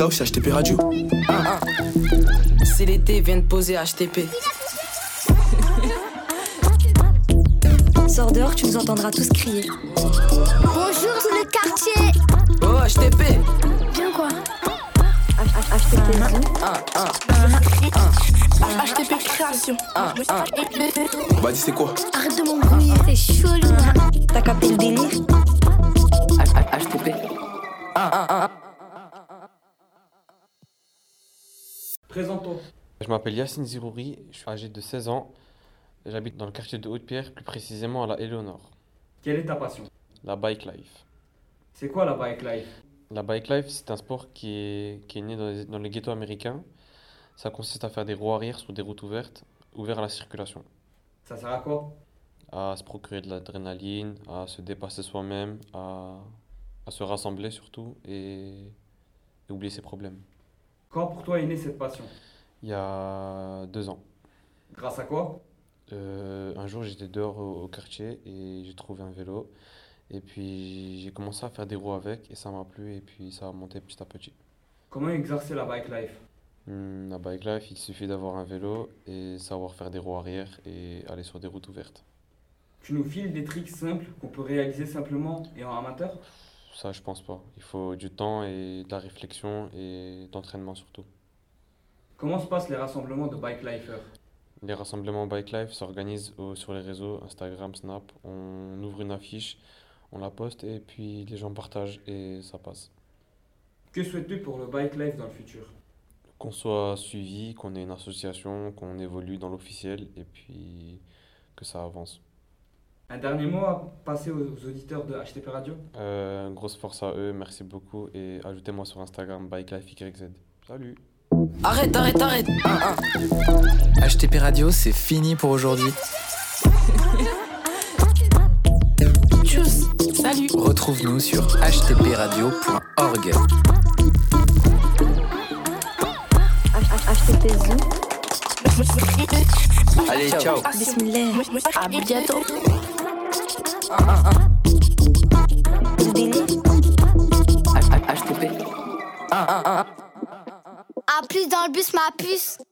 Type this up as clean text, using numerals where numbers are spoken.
là-haut, c'est HTP Radio. C'est l'été, viens de poser HTP. Sors dehors, tu nous entendras tous crier. Bonjour tout le quartier. Oh HTP. Bien quoi? HTP HTP création. Bah dis c'est quoi? Arrête de m'embrouiller, c'est chelou hein. T'as capté le délire? HTP. Présente-toi. Je m'appelle Yacine Zirouri, je suis âgé de 16 ans. J'habite dans le quartier de Haute-Pierre, plus précisément à la Éléonore. Quelle est ta passion? La bike life. C'est quoi la bike life? La bike life, c'est un sport qui est né dans les ghettos américains. Ça consiste à faire des roues arrière sur des routes ouvertes à la circulation. Ça sert à quoi? À se procurer de l'adrénaline, à se dépasser soi-même, à se rassembler surtout et oublier ses problèmes. Quand pour toi est née cette passion? Il y a 2 ans. Grâce à quoi? Un jour, j'étais dehors au quartier et j'ai trouvé un vélo. Et puis, j'ai commencé à faire des roues avec et ça m'a plu et puis ça a monté petit à petit. Comment exercer la bike life? La bike life, il suffit d'avoir un vélo et savoir faire des roues arrière et aller sur des routes ouvertes. Tu nous files des tricks simples qu'on peut réaliser simplement et en amateur? Ça, je pense pas. Il faut du temps et de la réflexion et d'entraînement surtout. Comment se passent les rassemblements de bike lifers? Les rassemblements bike life s'organisent sur les réseaux Instagram, Snap. On ouvre une affiche, on la poste et puis les gens partagent et ça passe. Que souhaites-tu pour le bike life dans le futur? Qu'on soit suivi, qu'on ait une association, qu'on évolue dans l'officiel et puis que ça avance. Un dernier mot à passer aux auditeurs de HTP Radio? Grosse force à eux, merci beaucoup et ajoutez-moi sur Instagram BikeLifeYZ. Salut! Arrête. HTP Radio, c'est fini pour aujourd'hui. Tchuss. Salut. Retrouve-nous sur htpradio.org. HTP Zoo. Allez, ciao. Bismillah. À bientôt. Le délire? HTP. À plus dans le bus ma puce.